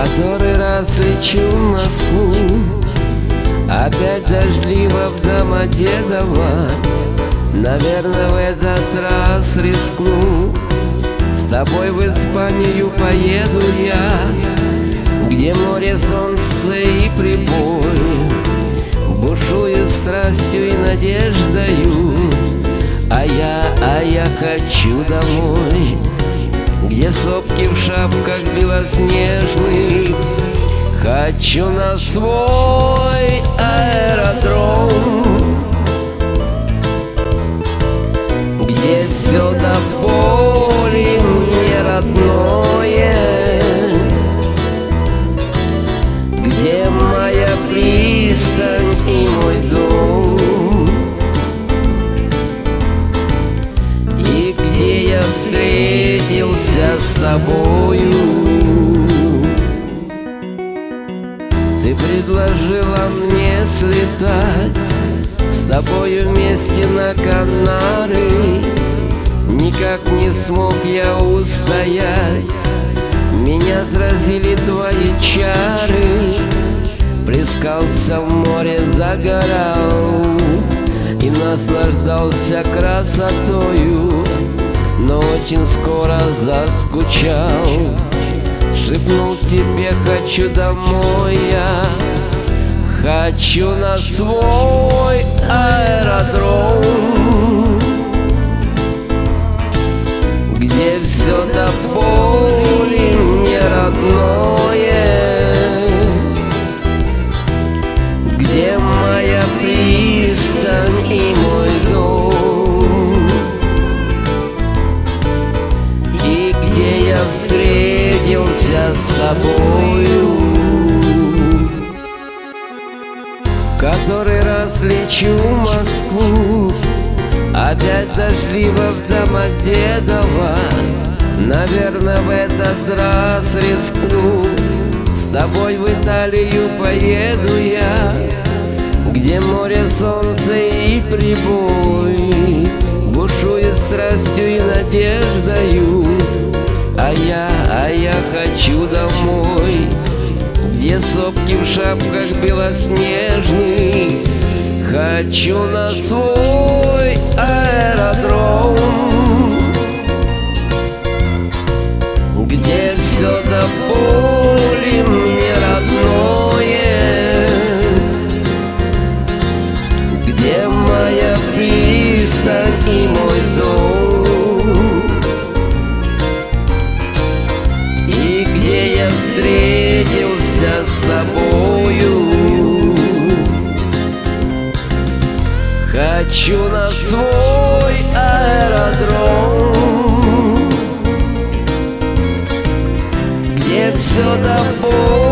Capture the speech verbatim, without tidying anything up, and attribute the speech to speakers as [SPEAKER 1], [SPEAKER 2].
[SPEAKER 1] Который раз лечу в Москву, опять дождливо в Домодедово. Наверное, в этот раз рискну, с тобой в Испанию поеду я, где море, солнце и прибой бушует страстью и надеждою. А я, а я хочу домой, где сопки в шапках белоснежных. Хочу на свой аэродром, где все до боли мне родное, где моя пристань и мой дом, и где я встретился с тобою. Ты предложила мне слетать с тобою вместе на Канары. Никак не смог я устоять, меня сразили твои чары. Плескался в море, загорал и наслаждался красотою, но очень скоро заскучал. Шепнул тебе: хочу домой я, хочу на свой аэродром, где все до боли мне родное, где моя пристань и мой дом, и где я встретился с тобою. Который раз лечу в Москву, опять дождливо в Домодедово. Наверное, в этот раз рискну, с тобой в Италию поеду я, где море, солнце и прибой бушует страстью и надеждою. А я, а я хочу домой, где сопки в шапках белоснежных. Хочу на свой аэродром, где все до боли мне родное, где моя пристань и мой дом, и где я встретился с тобою. Хочу на свой аэродром, где все до боли